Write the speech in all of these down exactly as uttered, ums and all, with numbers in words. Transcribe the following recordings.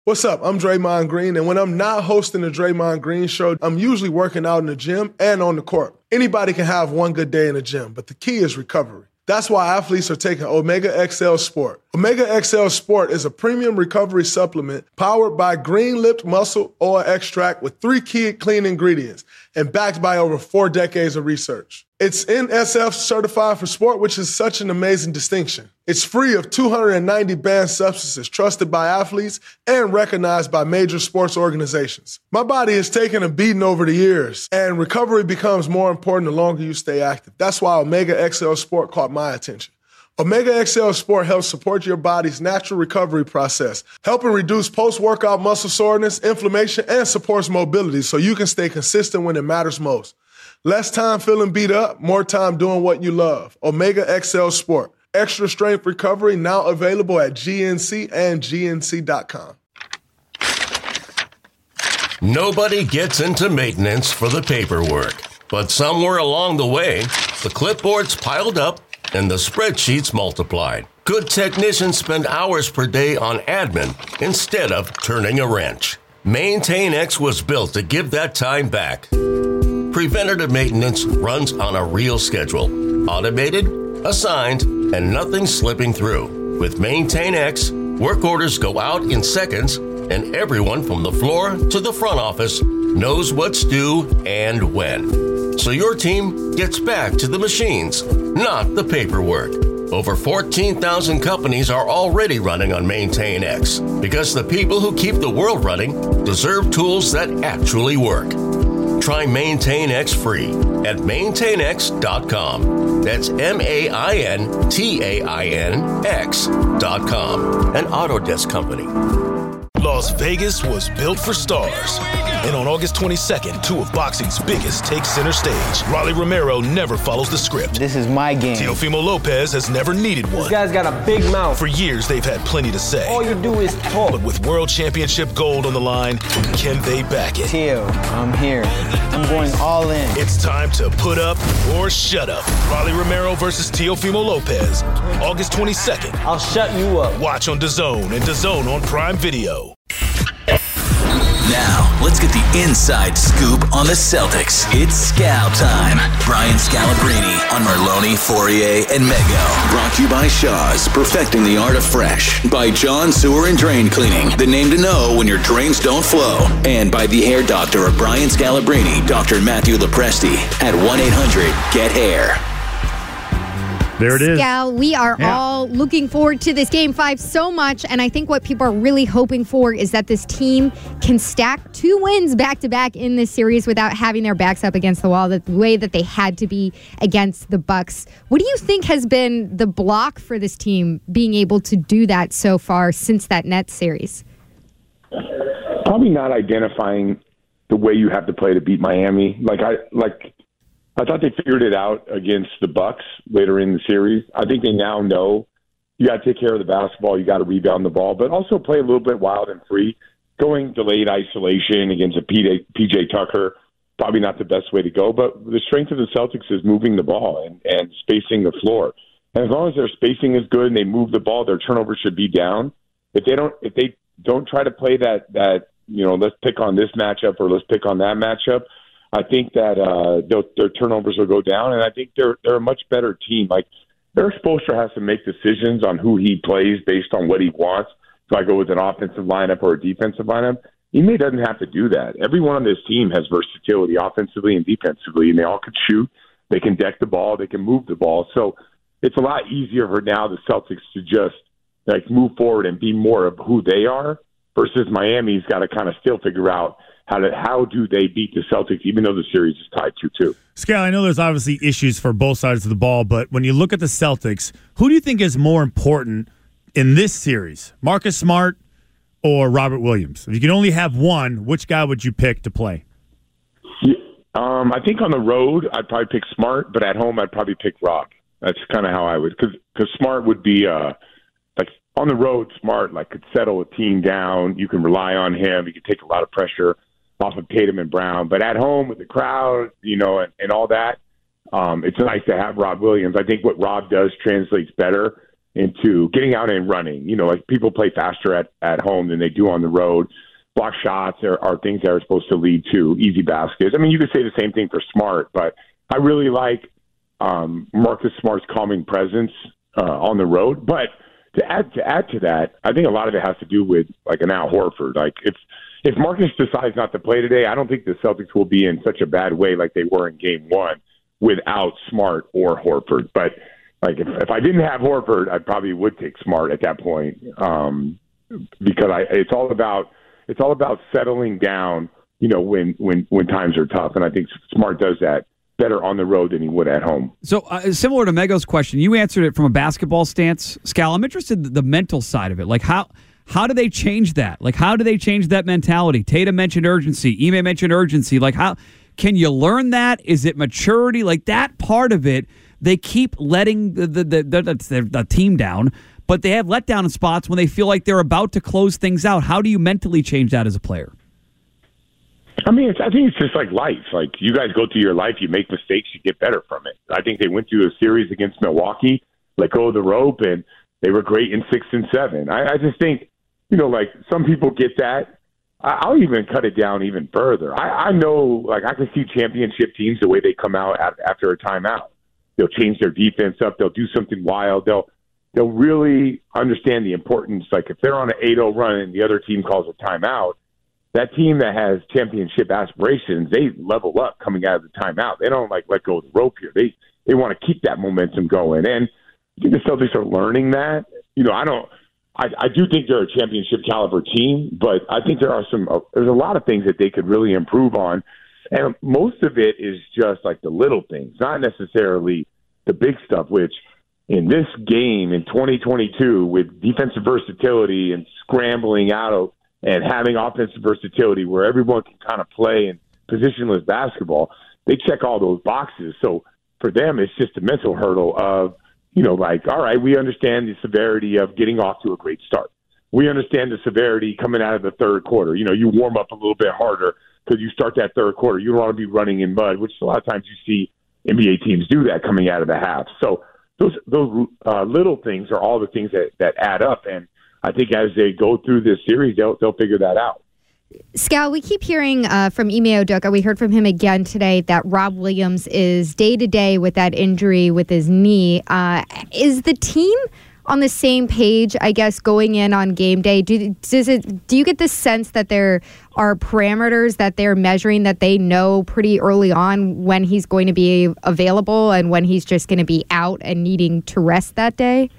What's up? I'm Draymond Green, and when I'm not hosting the Draymond Green Show, I'm usually working out in the gym and on the court. Anybody can have one good day in the gym, but the key is recovery. That's why athletes are taking Omega X L Sport. Omega X L Sport is a premium recovery supplement powered by Green-Lipped Muscle Oil Extract with three key clean ingredients and backed by over four decades of research. It's N S F certified for sport, which is such an amazing distinction. It's free of two hundred ninety banned substances trusted by athletes and recognized by major sports organizations. My body has taken a beating over the years, and recovery becomes more important the longer you stay active. That's why Omega X L Sport caught my attention. Omega X L Sport helps support your body's natural recovery process, helping reduce post-workout muscle soreness, inflammation, and supports mobility so you can stay consistent when it matters most. Less time feeling beat up, more time doing what you love. Omega X L Sport. Extra strength recovery now available at G N C and G N C dot com. Nobody gets into maintenance for the paperwork, but somewhere along the way, the clipboards piled up and the spreadsheets multiplied. Good technicians spend hours per day on admin instead of turning a wrench. MaintainX was built to give that time back. Preventative maintenance runs on a real schedule. Automated, assigned, and nothing slipping through. With MaintainX, work orders go out in seconds, and everyone from the floor to the front office knows what's due and when. So your team gets back to the machines, not the paperwork. Over fourteen thousand companies are already running on MaintainX because the people who keep the world running deserve tools that actually work. Try MaintainX free at maintain x dot com. That's M A I N T A I N X dot com. An Autodesk company. Las Vegas was built for stars. And on August twenty-second, two of boxing's biggest take center stage. Rolly Romero never follows the script. This is my game. Teofimo Lopez has never needed one. This guy's got a big mouth. For years, they've had plenty to say. All you do is talk. But with World Championship gold on the line, can they back it? Teo, I'm here. I'm going all in. It's time to put up or shut up. Rolly Romero versus Teofimo Lopez. August twenty-second. I'll shut you up. Watch on DAZN and DAZN on Prime Video. Now, let's get the inside scoop on the Celtics. It's Scal time. Brian Scalabrine on Merlone, Fourier, and Mego. Brought to you by Shaw's, perfecting the art of fresh. By John Sewer and Drain Cleaning, the name to know when your drains don't flow. And by the hair doctor of Brian Scalabrine, Doctor Matthew Lopresti, at one eight hundred get hair. There it is. Scal, we are yeah. all looking forward to this Game five so much, and I think what people are really hoping for is that this team can stack two wins back-to-back in this series without having their backs up against the wall the way that they had to be against the Bucks. What do you think has been the block for this team being able to do that so far since that Nets series? Probably not identifying the way you have to play to beat Miami. Like I like. I thought they figured it out against the Bucks later in the series. I think they now know you got to take care of the basketball, you got to rebound the ball, but also play a little bit wild and free. Going delayed isolation against a P J Tucker, probably not the best way to go, but the strength of the Celtics is moving the ball and, and spacing the floor. And as long as their spacing is good and they move the ball, their turnovers should be down. If they don't, if they don't try to play that, that you know, let's pick on this matchup or let's pick on that matchup, I think that uh, their, their turnovers will go down, and I think they're they're a much better team. Like Eric Spoelstra has to make decisions on who he plays based on what he wants. So I go with an offensive lineup or a defensive lineup. Ime doesn't have to do that. Everyone on this team has versatility offensively and defensively, and they all can shoot. They can deck the ball. They can move the ball. So it's a lot easier for now the Celtics to just like move forward and be more of who they are versus Miami's got to kind of still figure out How, to, how do they beat the Celtics, even though the series is tied two two? Scal, I know there's obviously issues for both sides of the ball, but when you look at the Celtics, who do you think is more important in this series, Marcus Smart or Robert Williams? If you can only have one, which guy would you pick to play? Yeah, um, I think on the road, I'd probably pick Smart, but at home, I'd probably pick Rob. That's kind of how I would, because Smart would be uh, like on the road. Smart like could settle a team down. You can rely on him. He could take a lot of pressure off of Tatum and Brown. But at home with the crowd, you know, and, and all that, um, it's nice to have Rob Williams. I think what Rob does translates better into getting out and running. You know, like people play faster at, at home than they do on the road. Block shots are, are things that are supposed to lead to easy baskets. I mean, you could say the same thing for Smart, but I really like um, Marcus Smart's calming presence uh, on the road. But to add to add to that, I think a lot of it has to do with like an Al Horford. Like if if Marcus decides not to play today, I don't think the Celtics will be in such a bad way like they were in Game One without Smart or Horford. But like if, if I didn't have Horford, I probably would take Smart at that point um, because I, it's all about it's all about settling down. You know, when when when times are tough, and I think Smart does that better on the road than he would at home. So uh, similar to Mego's question, you answered it from a basketball stance. Scal, I'm interested in the mental side of it. Like how how do they change that? Like how do they change that mentality? Tatum mentioned urgency. Ime mentioned urgency. Like how can you learn that? Is it maturity? Like that part of it, they keep letting the the, the, the, the, the team down, but they have let down in spots when they feel like they're about to close things out. How do you mentally change that as a player? I mean, it's, I think it's just like life. Like, you guys go through your life, you make mistakes, you get better from it. I think they went through a series against Milwaukee, let go of the rope, and they were great in six and seven. I, I just think, you know, like, some people get that. I, I'll even cut it down even further. I, I know, like, I can see championship teams the way they come out at, after a timeout. They'll change their defense up. They'll do something wild. They'll they'll really understand the importance. Like, if they're on an eight oh run and the other team calls a timeout, that team that has championship aspirations, they level up coming out of the timeout. They don't like let go of the rope here. They they want to keep that momentum going. And I think the Celtics are learning that. You know, I don't. I, I do think they're a championship caliber team, but I think there are some. Uh, there's a lot of things that they could really improve on, and most of it is just like the little things, not necessarily the big stuff. Which in this game in twenty twenty-two, with defensive versatility and scrambling out of and having offensive versatility where everyone can kind of play in positionless basketball, they check all those boxes. So for them, it's just a mental hurdle of, you know, like, all right, we understand the severity of getting off to a great start. We understand the severity coming out of the third quarter. You know, you warm up a little bit harder because you start that third quarter. You don't want to be running in mud, which a lot of times you see N B A teams do that coming out of the half. So those those uh, little things are all the things that, that add up. And I think as they go through this series, they'll they'll figure that out. Scal, we keep hearing uh, from Ime Udoka, we heard from him again today, that Rob Williams is day-to-day with that injury with his knee. Uh, is the team on the same page, I guess, going in on game day? Do, does it, do you get the sense that there are parameters that they're measuring that they know pretty early on when he's going to be available and when he's just going to be out and needing to rest that day?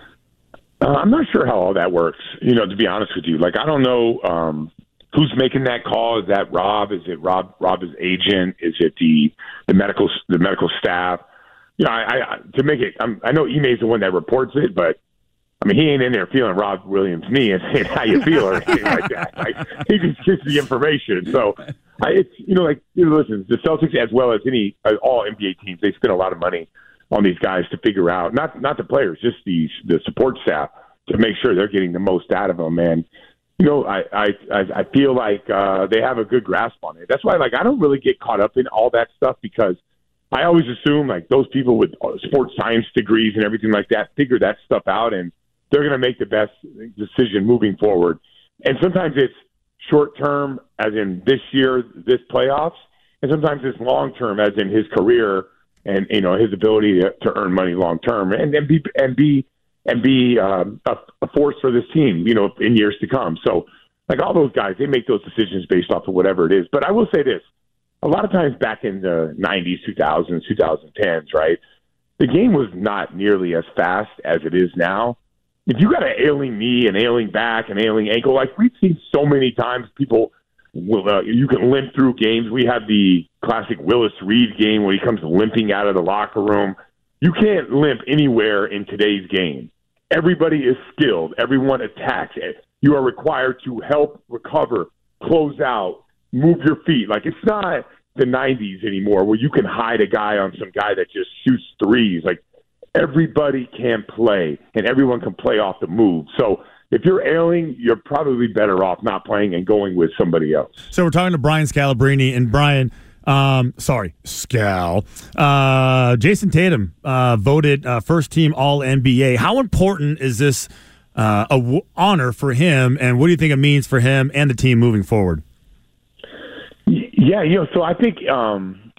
Uh, I'm not sure how all that works, you know, to be honest with you. Like, I don't know um, who's making that call. Is that Rob? Is it Rob, Rob's agent? Is it the the medical the medical staff? You know, I, I to make it, I'm, I know Ime's the one that reports it, but, I mean, he ain't in there feeling Rob Williams' knee and saying how you feel or anything like that. Like, he just gets the information. So, I, it's, you know, like, you know, listen, the Celtics, as well as any, uh, all N B A teams, they spend a lot of money on these guys to figure out, not not the players, just the the support staff, to make sure they're getting the most out of them. And, you know, I I, I feel like uh, they have a good grasp on it. That's why, like, I don't really get caught up in all that stuff, because I always assume, like, those people with sports science degrees and everything like that figure that stuff out, and they're going to make the best decision moving forward. And sometimes it's short-term, as in this year, this playoffs, and sometimes it's long-term, as in his career and, you know, his ability to, to earn money long term, and, and be and be and be um, a, a force for this team, you know, in years to come. So, like, all those guys, they make those decisions based off of whatever it is. But I will say this: a lot of times back in the nineties, two thousands, twenty tens, right, the game was not nearly as fast as it is now. If you got an ailing knee, an ailing back, an ailing ankle, like we've seen so many times, people. Well, uh, you can limp through games. We have the classic Willis Reed game where he comes limping out of the locker room. You can't limp anywhere in today's game. Everybody is skilled. Everyone attacks. You are required to help recover, close out, move your feet. Like, it's not the nineties anymore where you can hide a guy on some guy that just shoots threes. Like, everybody can play, and everyone can play off the move. So, if you're ailing, you're probably better off not playing and going with somebody else. So we're talking to Brian Scalabrine, and Brian, Um, sorry, Scal. Uh, Jason Tatum uh, voted uh, first team All N B A. How important is this uh, a w- honor for him, and what do you think it means for him and the team moving forward? Yeah, you know, so I think, um,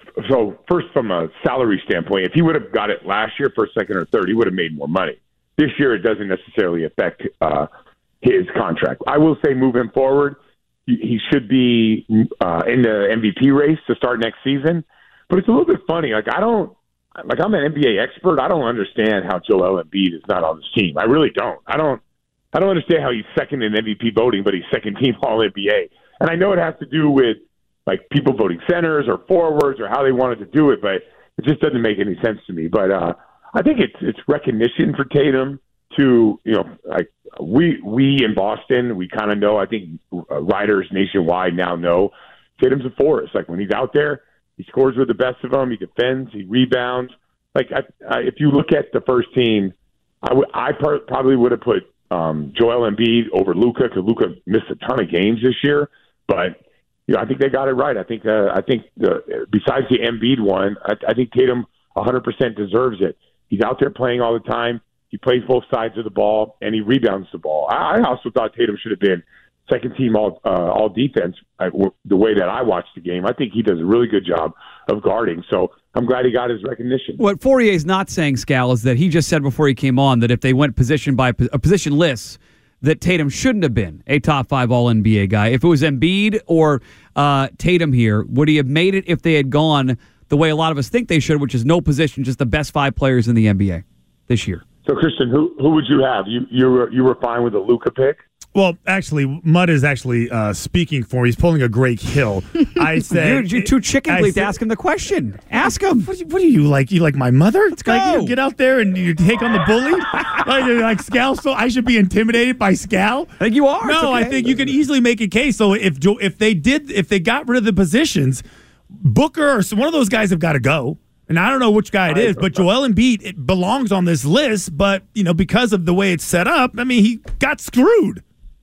so first from a salary standpoint, if he would have got it last year, first, second, or third, he would have made more money. This year, it doesn't necessarily affect uh, his contract. I will say moving forward, he should be uh, in the M V P race to start next season. But it's a little bit funny. Like, I don't, like, I'm an N B A expert. I don't understand how Joel Embiid is not on this team. I really don't. I don't, I don't understand how he's second in M V P voting, but he's second team All N B A. And I know it has to do with, like, people voting centers or forwards or how they wanted to do it, but it just doesn't make any sense to me. But uh, I think it's it's recognition for Tatum to, you know, like, we we in Boston, we kind of know, I think uh, writers nationwide now know Tatum's a force. Like, when he's out there, he scores with the best of them. He defends, he rebounds. Like, I, I, if you look at the first team, I, w- I per- probably would have put um, Joel Embiid over Luka, because Luka missed a ton of games this year. But, you know, I think they got it right. I think uh, I think the, besides the Embiid one, I, I think Tatum one hundred percent deserves it. He's out there playing all the time. He plays both sides of the ball, and he rebounds the ball. I, I also thought Tatum should have been second team all uh, all defense. I, the way that I watched the game, I think he does a really good job of guarding. So I'm glad he got his recognition. What Fourier's not saying, Scal, is that he just said before he came on that if they went position by a position list, that Tatum shouldn't have been a top five All N B A guy. If it was Embiid or uh, Tatum here, would he have made it if they had gone the way a lot of us think they should, which is no position, just the best five players in the N B A this year? So, Christian, who who would you have? You you were you were fine with the Luka pick? Well, actually, Mudd is actually uh, speaking for. He's pulling a Greg Hill. I said you're, you're too chicken-bleed to said, ask him the question. Ask him. What, what are you like? You like my mother? Let's go. Like, you get out there and you take on the bully. like, like Scal. So I should be intimidated by Scal. I think you are. No, okay. I think you can easily make a case. So if if they did, if they got rid of the positions, Booker or one of those guys have got to go. And I don't know which guy it is, but Joel Embiid it belongs on this list. But, you know, because of the way it's set up, I mean, he got screwed.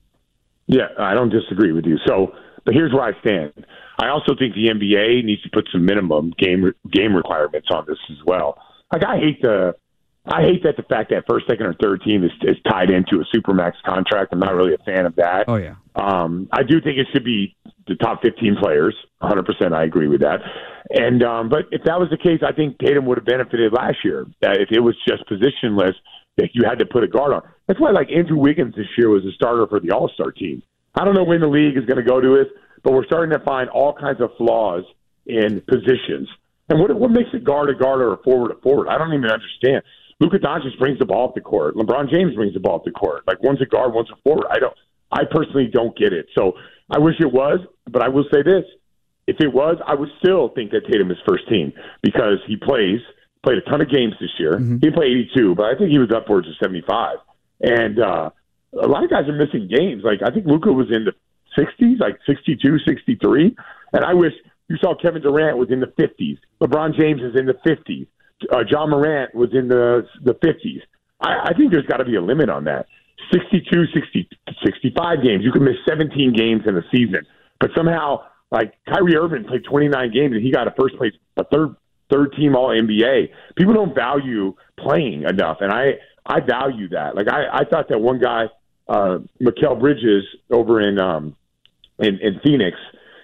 Yeah, I don't disagree with you. So, but here's where I stand. I also think the N B A needs to put some minimum game game requirements on this as well. Like, I hate the, I hate that the fact that first, second, or third team is, is tied into a supermax contract. I'm not really a fan of that. Oh yeah. Um, I do think it should be the top fifteen players. one hundred percent, I agree with that. And um, but if that was the case, I think Tatum would have benefited last year. That if it was just positionless, that you had to put a guard on. That's why, like, Andrew Wiggins this year was a starter for the All-Star team. I don't know when the league is going to go to it, but we're starting to find all kinds of flaws in positions. And what what makes a guard a guard or a forward a forward? I don't even understand. Luka Doncic brings the ball up the court. LeBron James brings the ball up the court. Like, one's a guard, one's a forward. I don't. I personally don't get it. So I wish it was, but I will say this. If it was, I would still think that Tatum is first team because he plays, played a ton of games this year. Mm-hmm. He didn't play eighty-two, but I think he was upwards of seventy-five. And uh, a lot of guys are missing games. Like, I think Luka was in the sixties, like sixty-two, sixty-three. And I wish you saw Kevin Durant was in the fifties. LeBron James is in the fifties. Uh, John Morant was in the the fifties. I, I think there's got to be a limit on that. sixty-two, sixty, sixty-five games. You can miss seventeen games in a season. But somehow, like, Kyrie Irving played twenty-nine games and he got a first place, a third third team All N B A. People don't value playing enough, and I, I value that. Like, I, I thought that one guy, uh, Mikal Bridges over in um in, in Phoenix,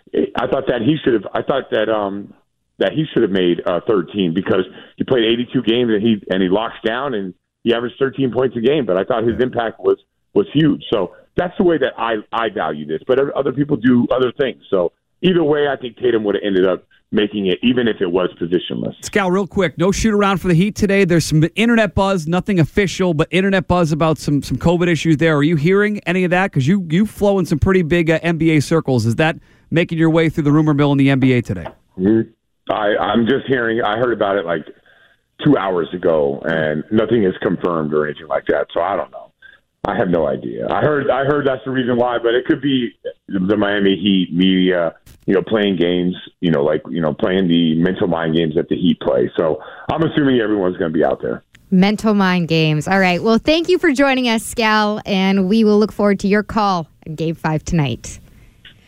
I thought that he should have. I thought that um that he should have made uh, third team because he played eighty-two games and he and he locks down and he averaged thirteen points a game. But I thought his impact was was huge. So that's the way that I I value this. But other people do other things. So either way, I think Tatum would have ended up making it, even if it was positionless. Scal, real quick, no shoot around for the Heat today. There's some internet buzz, nothing official, but internet buzz about some some COVID issues there. Are you hearing any of that? Because you you flow in some pretty big uh, N B A circles. Is that making your way through the rumor mill in the N B A today? Mm-hmm. I, I'm just hearing. I heard about it like two hours ago, and nothing is confirmed or anything like that. So I don't know. I have no idea. I heard. I heard that's the reason why, but it could be the Miami Heat media, you know, playing games, you know, like you know, playing the mental mind games that the Heat play. So I'm assuming everyone's going to be out there. Mental mind games. All right. Well, thank you for joining us, Scal, and we will look forward to your call at Game Five tonight.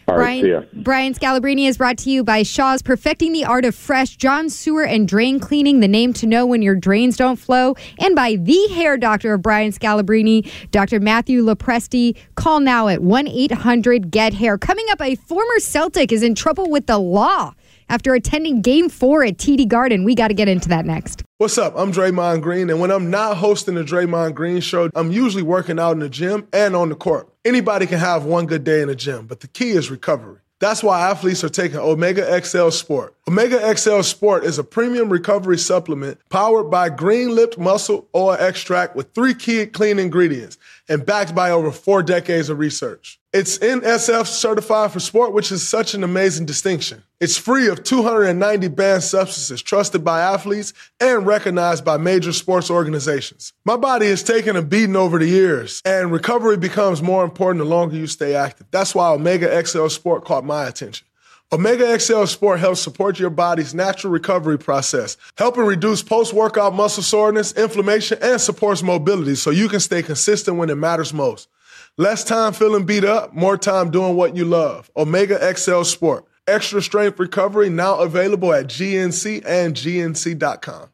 All right, see ya. Brian, Brian Scalabrine is brought to you by Shaw's Perfecting the Art of Fresh, John Sewer and Drain Cleaning, the name to know when your drains don't flow, and by the hair doctor of Brian Scalabrine, Doctor Matthew Lopresti. Call now at one eight hundred get hair. Coming up, a former Celtic is in trouble with the law after attending Game four at T D Garden. We got to get into that next. What's up? I'm Draymond Green, and when I'm not hosting the Draymond Green Show, I'm usually working out in the gym and on the court. Anybody can have one good day in the gym, but the key is recovery. That's why athletes are taking Omega X L Sport. Omega X L Sport is a premium recovery supplement powered by green-lipped muscle oil extract with three key clean ingredients and backed by over four decades of research. It's N S F certified for sport, which is such an amazing distinction. It's free of two hundred ninety banned substances trusted by athletes and recognized by major sports organizations. My body has taken a beating over the years, and recovery becomes more important the longer you stay active. That's why Omega X L Sport caught my attention. Omega X L Sport helps support your body's natural recovery process, helping reduce post-workout muscle soreness, inflammation, and supports mobility so you can stay consistent when it matters most. Less time feeling beat up, more time doing what you love. Omega X L Sport. Extra strength recovery now available at G N C and G N C dot com.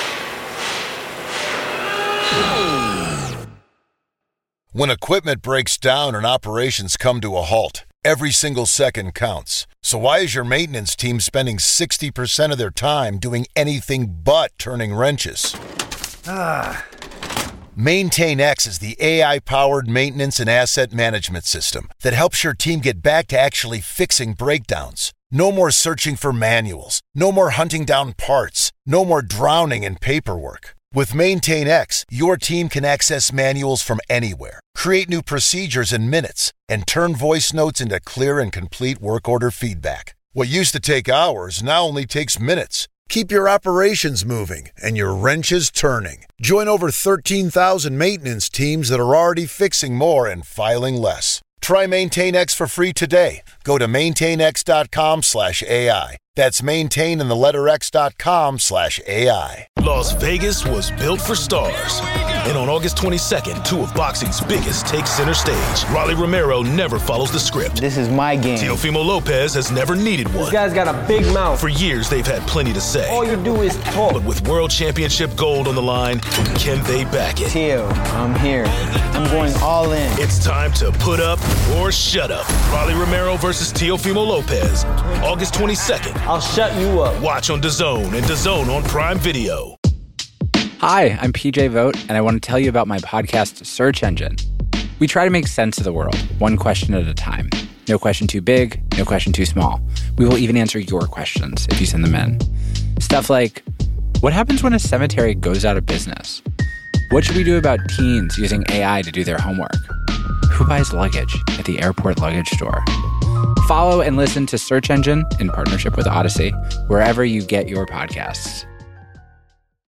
When equipment breaks down and operations come to a halt, every single second counts. So why is your maintenance team spending sixty percent of their time doing anything but turning wrenches? Ah. MaintainX is the A I-powered maintenance and asset management system that helps your team get back to actually fixing breakdowns. No more searching for manuals. No more hunting down parts. No more drowning in paperwork. With MaintainX, your team can access manuals from anywhere, create new procedures in minutes, and turn voice notes into clear and complete work order feedback. What used to take hours now only takes minutes. Keep your operations moving and your wrenches turning. Join over thirteen thousand maintenance teams that are already fixing more and filing less. Try MaintainX for free today. Go to maintainx.com slash AI. That's maintain in the letter x.com slash AI. Las Vegas was built for stars. And on August twenty-second, two of boxing's biggest take center stage. Rolly Romero never follows the script. This is my game. Teofimo Lopez has never needed one. This guy's got a big mouth. For years, they've had plenty to say. All you do is talk. But with world championship gold on the line, can they back it? Teo, I'm here. I'm going all in. It's time to put up or shut up. Rolly Romero versus Teofimo Lopez. August twenty-second. I'll shut you up. Watch on DAZN and DAZN on Prime Video. Hi, I'm P J Vogt, and I want to tell you about my podcast, Search Engine. We try to make sense of the world, one question at a time. No question too big, no question too small. We will even answer your questions if you send them in. Stuff like, what happens when a cemetery goes out of business? What should we do about teens using A I to do their homework? Who buys luggage at the airport luggage store? Follow and listen to Search Engine in partnership with Odyssey, wherever you get your podcasts.